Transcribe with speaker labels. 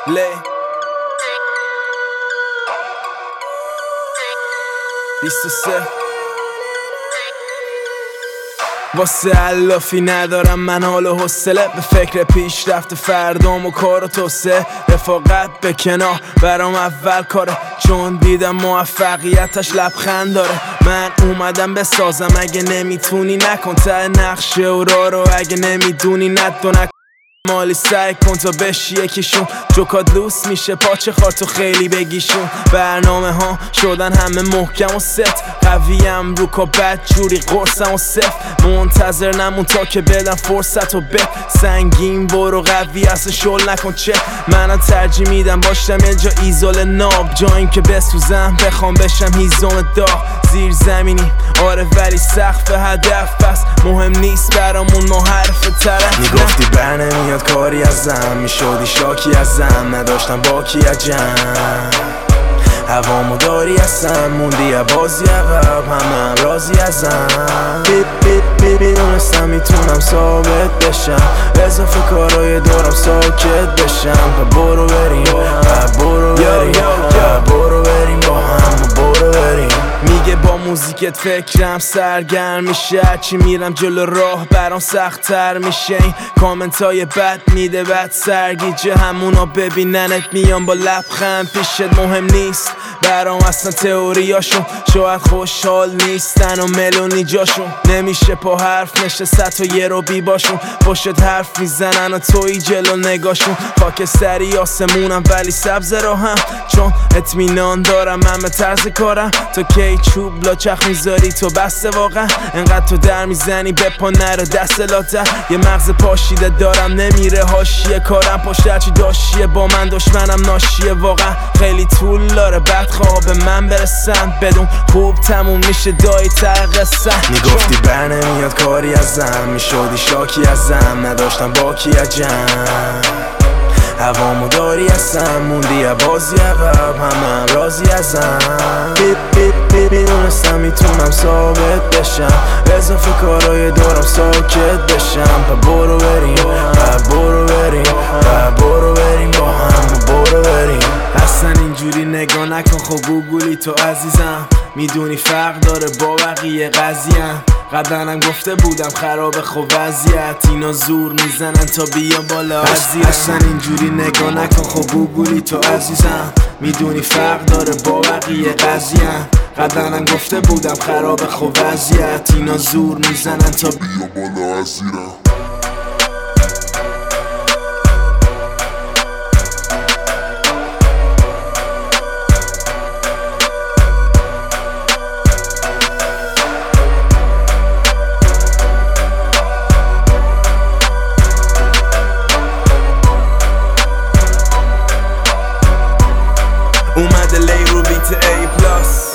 Speaker 1: لی 23 واسه علافی ندارم من حال و حوصله، به فکر پیشرفت فردام و کار و توسعه. رفاقت به کنار برام اول کاره، چون دیدم موفقیتش لبخند داره. من اومدم بسازم، اگه نمیتونی نکن ته نقشه و رو اگه نمیدونی ندو نکن مالی سعی کن تا بشی یکیشون. جوکات لوس میشه پاچه خار تو خیلی بگیشون. برنامه ها شدن همه محکم و ست، قویم رو کا بد جوری قرصم و صف. منتظر نمون تا که بدم فرصت و به سنگین برو قوی اصلا شل نکن چه. منم ترجیح میدم باشم یه جا ایزول ناب، جا این که بسوزم بخوام بشم هیزم داغ. زیر زمینی آره ولی سقف هدف پس مهم نیست برامون ما حرف طرف.
Speaker 2: میگفتی برنمیاد کاری ازم، میشدی شاکی ازم، نداشتم باکی از جمع. هوامو داری ازم، موندی بازی عقب، همه راضی ازم. میدونستم میتونم ثابت بشم، اضافه کارای دارم ساکت بشم. برو بریم برو بریم برو بریم با هم برو بریم.
Speaker 1: میگه با موزیکت فکرم سرگرم میشه، هرچی میرم جلو راه برام سخت تر میشه. این کامنت های بد میده بد سرگیجه، همونا ببیننت میان با لبخند پیشت. مهم نیست برام اصلا تئوریاشون، شاید خوشحال نیستن و ملونی جاشون. نمیشه پا حرف نشست و یه رو بی باشون، پشت حرف میزنن و توی جلو نگاشون. خاکستری آسمونم ولی سبز راهم، چون اطمینان دارم من به طرز کارم. تو کی چوب لاچخ میذاری تو بسته واقعا، انقدر تو در میزنی به پا نرو دست لاتر. یه مغز پاشیده دارم نمیره حاشیه کارم، پشت هرچی داشیه با من دشمنم ناشیه واقعا. خیلی طول داره بدخواه به من برسن، بدون خوب تموم میشه دایی ترقصن.
Speaker 2: میگفتی برنمیاد کاری ازم، میشدی شاکی ازم، نداشتم باکی از جمع. هوامو داری ازم، موندی بازی عقب، همه راضی ازم. میدونستم میتونم ثابت بشم، اضافه کارای دارم ساکت بشم. برو بریم برو بریم برو بریم با هم برو بریم.
Speaker 1: اصلا اینجوری نگاه نکن خب گوگلی تو عزیزم، میدونی فرق داره با بقیه قضیم. قبلنم گفته بودم خراب خب وضعیت، اینا زور میزنن تا بیا بالا عزیزم. اصلا اینجوری نگاه نکن خب گوگلی تو عزیزم، میدونی فرق داره با بقیه قضیم. قبلنم گفته بودم خراب خب وضعیت، اینا زور میزنن تا بیا بالا عزیزم. اومده لی رو بیت A+.